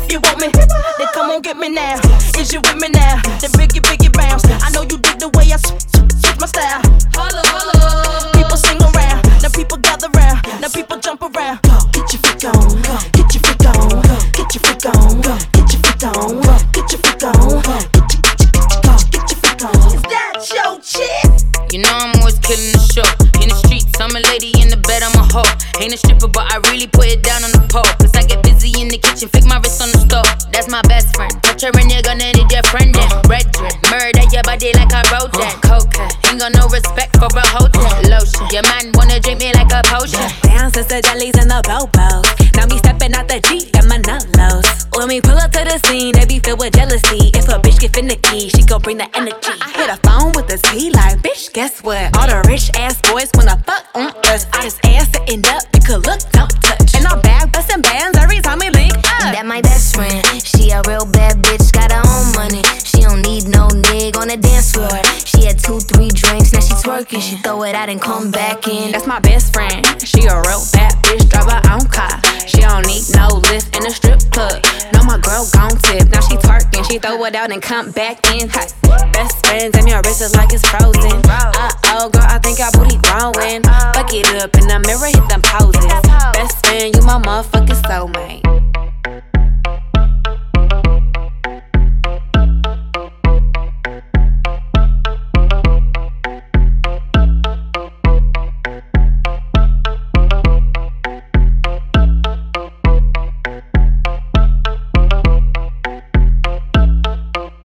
If you want me, then come on get me now. Is you with me now? Then biggie bounce. I know you dig the way I switch my style. Holla, holla. People sing around, now people gather round, now people jump around. Get your freak on, get your freak on, get your freak on, get your freak on, get your freak on, get your freak on. Is that your chick? You know I'm always killing the show. In the streets, I'm a lady, in the bed, I'm a hoe. Ain't a stripper, but I really put it down on the pole. Cause I get busy in the kitchen, flick my wrist on the stove. That's my best friend. Touch her and you're gonna need your friend then. Red drip, murder your body like I wrote that. Cocaine, ain't got no respect for a hotel. Lotion, your man wanna drink me like a potion. Down since the jellies and the bobos. Now me stepping out the Jeep, got my nullos. When we pull up to the scene, they be filled with jealousy. If a bitch get finicky, she gon' bring the energy. I hit a phone with a T like, bitch, guess what? All the rich ass boys wanna fuck on us. I just ass sitting up, you could look, don't touch. And I'm back bustin' bands every time we link up. That my best friend, she a real bad bitch, got her own money. She don't need no nigga on the dance floor. She had 2-3 drinks, now she twerking. She throw it out and come back in. That's my best friend, she a real bad bitch, drive her own car. She don't need no lift in a strip club. No, my girl gon' tip, now she twerking. She throw it out and come back in. Hot. Best friends, and your wrist is like it's frozen. Uh-oh, girl, I think your booty growing. Fuck it up in the mirror, hit them poses. Best friend, you my motherfucking soulmate.